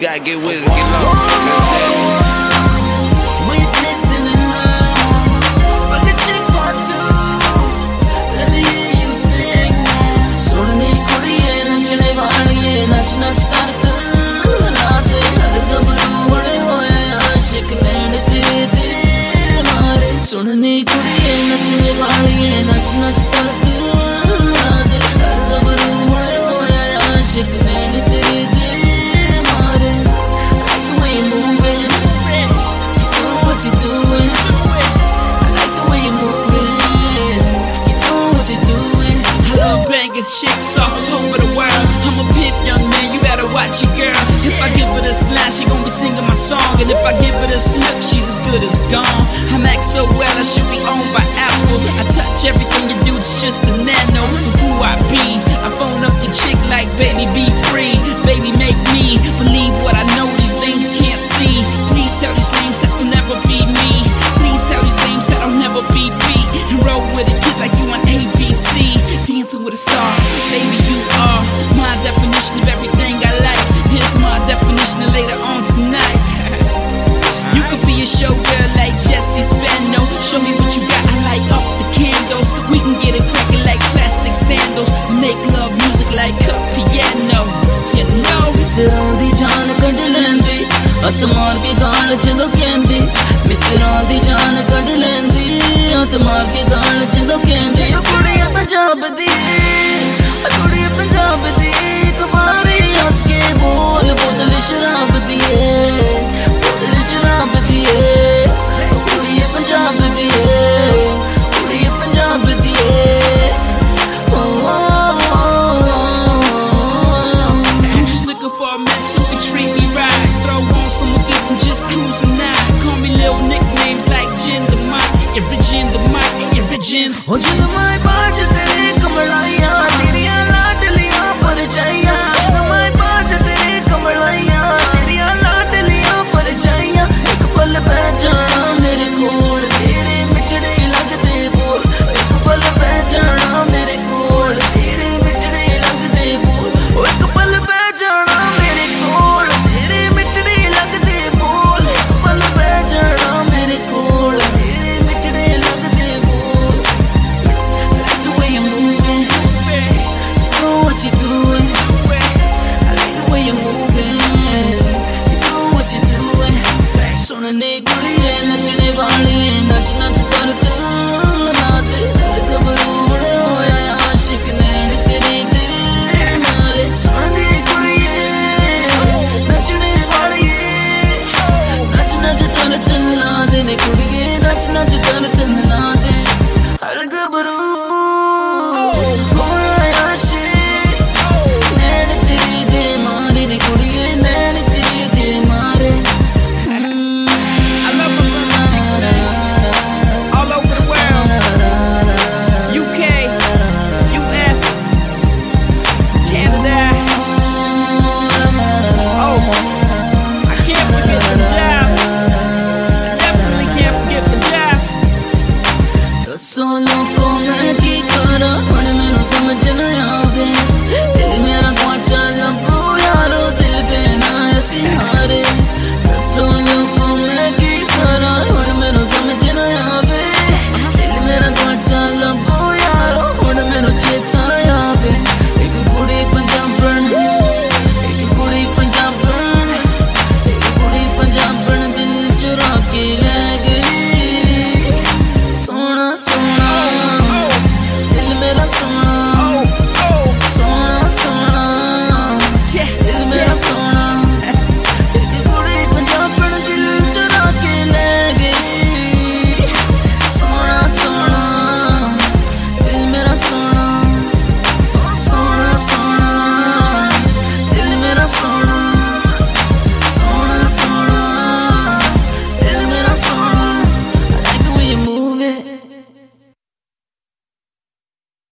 gotta get with it, get lost. Understand? सुननी कुड़िए नचने वाली नच नच तड़क हर गबरू होए होए आशिक नैन तेरे दे मारे like the way you moving you know what you doing I like the way you moving you know what you doing I love banging chicks all over the world I'm a pimp young man you better watch your girl if I give her a slash she gon' be singing my song and if I give her a look she's as good as gone I'm act so well I should be owned by Apple I touch everything you do it's just a nano of who I be I phone up your chick like baby be free baby make me believe what I know these lames can't see please tell these lames that will never be me please tell these lames that I'll never be beat and roll with a kid like you on ABC dancing with a star baby you are my definition of everything I like here's my definition of later on tonight you could be a showgirl like Jessie Spano show me what you got I light up the candles we can get it cracking like plastic sandals make love music like a piano you know मित्रों दी जान कढ़ लेंदी हथ मार के गाल चलो कहंदी मित्रों दी जान कढ़ लेंदी हथ मार के गाल चलो कहंदी कुड़ियां पंजाब दी कुड़ियां पंजाब दी कुमारी हंस के बोल बोतल शराब दी बोतल शराब दी कुड़ियां पंजाब दी कुड़ियां पंजाब दी for a mess who can treat me right throw on some of it and just cruising now call me little nicknames like Jin the Mic Origin the Mic Origin हो जब मैं बाज तेरे कमलाइयां तेरियां लाडलियां पर जाइयां जब मैं बाज तेरे कमलाइयां तेरियां लाडलियां पर जाइयां एक पल पै जाना मेरे कोल तेरे मिठड़े लगदे बोल एक पल पै जाना मेरे कोल तेरे मिठड़े लगदे बोल एक पल पै जाना सुनने कुड़िए नचने वाली नच नच करत ना दे गबरू होए होए आशिक नैन तेरे दे मारे सुनने कुड़िए नचने वाली नच नच करत ना दे कुड़िए नच नच करत ना दे हर गबरू होए आशिक नैन तेरे दे मारे ने कुड़िए नैन तेरे दे मारे सोनों को मैं की करा हुण मैनू समझ न आवे दिल मेरा गुआचा लंबो यारो दिल पे ना असी हारे